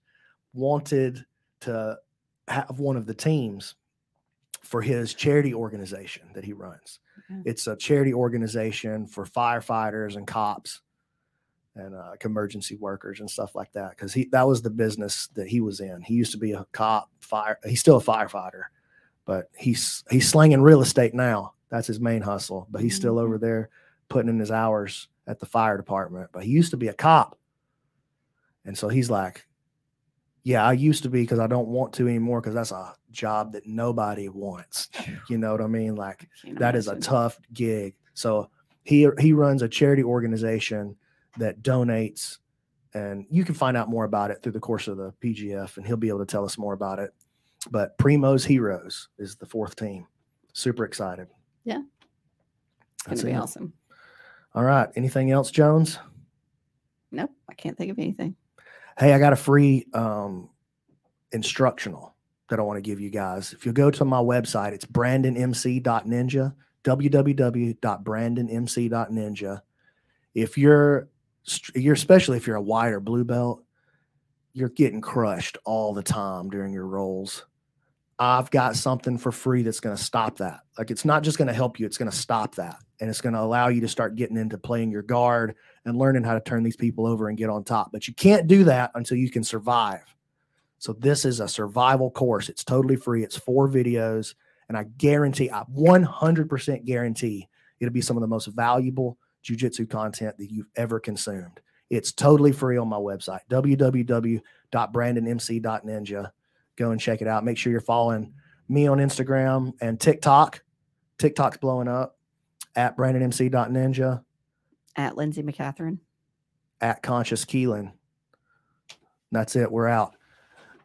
wanted to have one of the teams for his charity organization that he runs. Yeah. It's a charity organization for firefighters and cops and uh, emergency workers and stuff like that. Cause he, that was the business that he was in. He used to be a cop, fire. He's still a firefighter, but he's, he's slinging real estate now. That's his main hustle, but he's still Mhm. over there putting in his hours at the fire department, but he used to be a cop. And so he's like, yeah, I used to be, cause I don't want to anymore. Cause that's a job that nobody wants. You know what I mean? Like Can't that is a imagine. tough gig. So he, he runs a charity organization that donates, and you can find out more about it through the course of the P G F, and he'll be able to tell us more about it. But Primo's Heroes is the fourth team. Super excited. Yeah. It's going That's to be it. awesome. All right. Anything else, Jones? Nope. I can't think of anything. Hey, I got a free um, instructional that I want to give you guys. If you go to my website, it's brandon m c dot ninja, w w w dot brandon m c dot ninja. If you're, you're especially if you're a white or blue belt, you're getting crushed all the time during your rolls. I've got something for free that's going to stop that. Like, it's not just going to help you, it's going to stop that. And it's going to allow you to start getting into playing your guard and learning how to turn these people over and get on top. But you can't do that until you can survive. So this is a survival course. It's totally free. It's four videos. And I guarantee, I one hundred percent guarantee it'll be some of the most valuable jiu-jitsu content that you've ever consumed. It's totally free on my website, w w w dot brandon m c dot ninja. Go and check it out. Make sure you're following me on Instagram and TikTok. TikTok's blowing up at brandon m c dot ninja, At Lindsay McCatherine. at Conscious Keelan. That's it. We're out.